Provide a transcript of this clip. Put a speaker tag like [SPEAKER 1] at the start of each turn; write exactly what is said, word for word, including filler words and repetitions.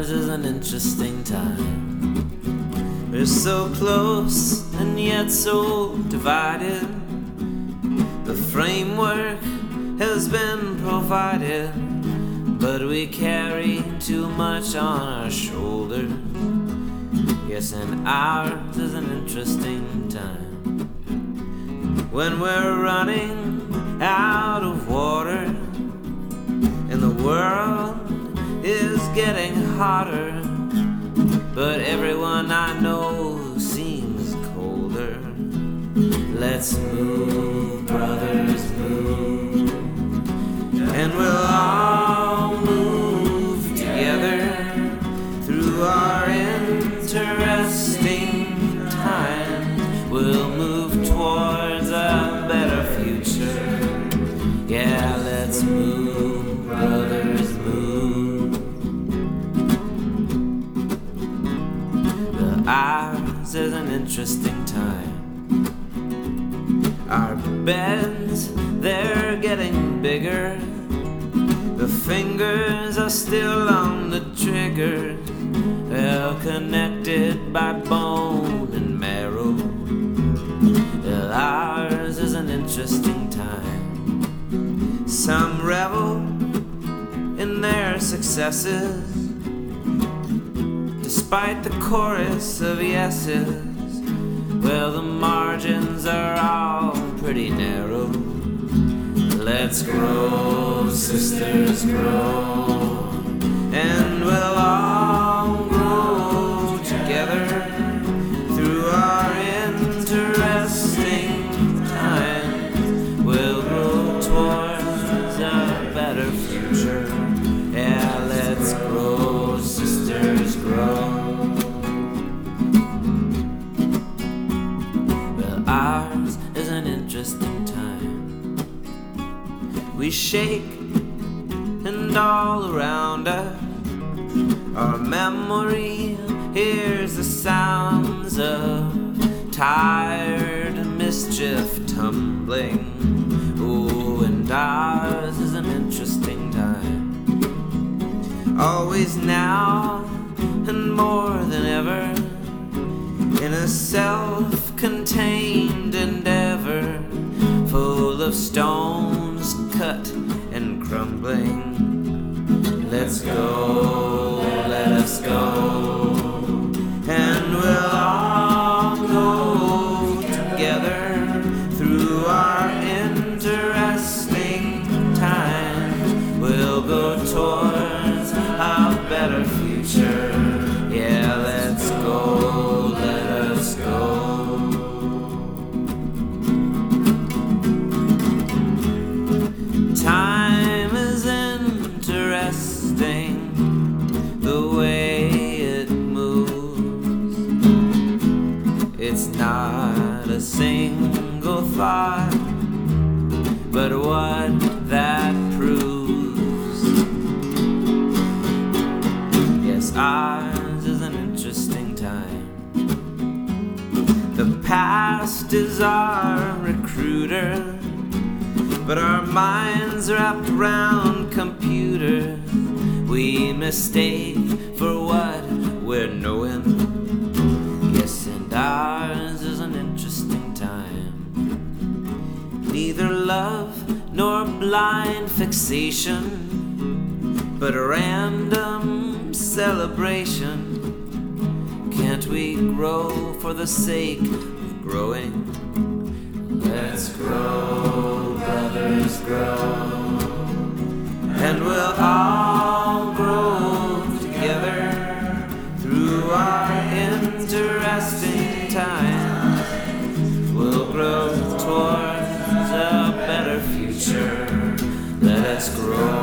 [SPEAKER 1] Ours is an interesting time. We're so close and yet so divided. The framework has been provided, but we carry too much on our shoulders. Yes, and ours is an interesting time. When we're running out of water and the world is getting hotter, but everyone I know seems colder. Let's move, brothers, move, and we'll all move together through our interesting time. We'll move towards a better future. Yeah, let's move, brothers, move. Well, ours is an interesting time. Our beds, they're getting bigger. The fingers are still on the trigger, well connected by bone and marrow. Well, ours is an interesting time. Some revel in their successes, despite the chorus of yeses. Well, the margins are all pretty narrow. Let's grow, sisters, grow, and we'll all grow together through our interesting time. We'll grow towards a better future. Yeah, let's grow, sisters, grow. Well, ours is an interesting time. We shake, and all around us, our memory hears the sounds of tired mischief tumbling. Oh, and ours is an interesting time. Always now, and more than ever, in a self-contained endeavor, full of stones cut and crumbling. Let's go, let us go, and we'll all go together through our interesting time. We'll go towards a better future. Yeah, let's go, let us go. Time is interesting, the way it moves. It's not a single thought, but what that proves. Yes, ours is an interesting time. The past is our recruiter, but our minds wrapped around computers we mistake for what we're knowing. Yes, and ours is an interesting time. Neither love nor blind fixation, but a random celebration. Can't we grow for the sake of growing? Let's grow, brothers, grow, and we'll all grow together through our interesting time. We'll grow towards a better future. Let us grow.